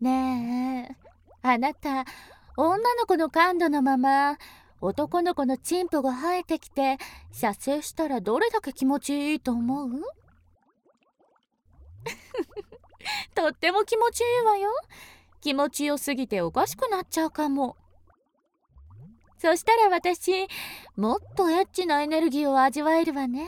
ねえ、あなた、女の子の感度のまま男の子のチンポが生えてきて射精したらどれだけ気持ちいいと思う？とっても気持ちいいわよ。気持ちよすぎておかしくなっちゃうかも。そしたら私、もっとエッチなエネルギーを味わえるわね。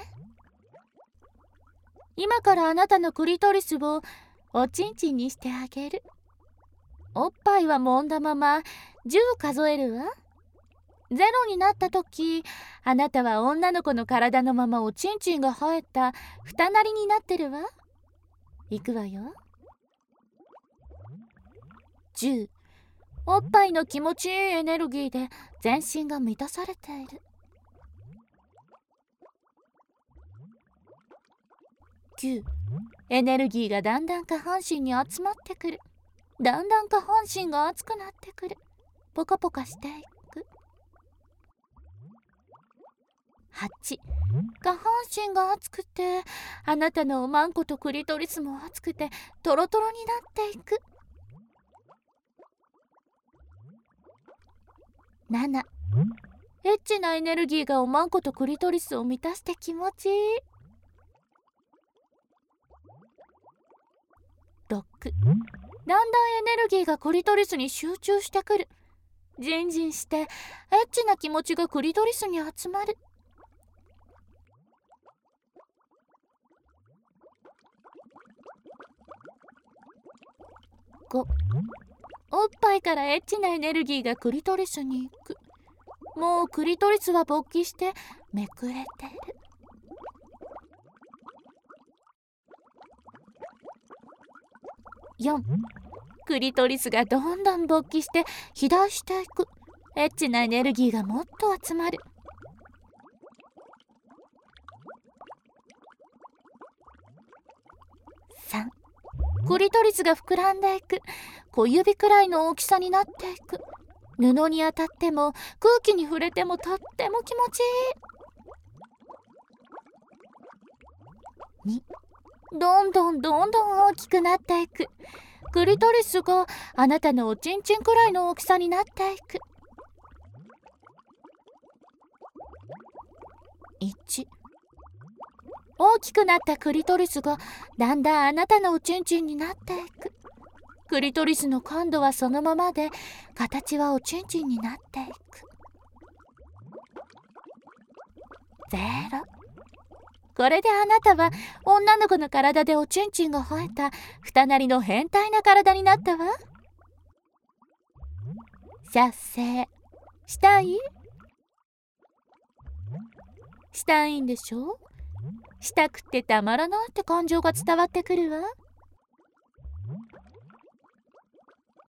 今からあなたのクリトリスをおちんちんにしてあげる。おっぱいは揉んだまま10数えるわ。ゼロになった時、あなたは女の子の体のままおちんちんが生えた二なりになってるわ。いくわよ。10、おっぱいの気持ちいいエネルギーで全身が満たされている。9、エネルギーがだんだん下半身に集まってくる。だんだん下半身が熱くなってくる。ポカポカしていく。8、下半身が熱くて、あなたのおまんことクリトリスも熱くてトロトロになっていく。7、エッチなエネルギーがおまんことクリトリスを満たして気持ちいい。6、だんだんエネルギーがクリトリスに集中してくる。ジンジンしてエッチな気持ちがクリトリスに集まる。5、おっぱいからエッチなエネルギーがクリトリスに行く。もうクリトリスは勃起してめくれてる。4、クリトリスがどんどん勃起して肥大していく。エッチなエネルギーがもっと集まる。3、クリトリスが膨らんでいく。小指くらいの大きさになっていく。布に当たっても空気に触れてもとっても気持ちいい。2、どんどん大きくなっていく。クリトリスがあなたのおちんちんくらいの大きさになっていく。1、大きくなったクリトリスがだんだんあなたのおちんちんになっていく。クリトリスの感度はそのままで、形はおちんちんになっていく。0、これであなたは女の子の体でおちんちんが生えた二なりの変態な体になったわ。射精したい？したいんでしょ？したくてたまらないって感情が伝わってくるわ。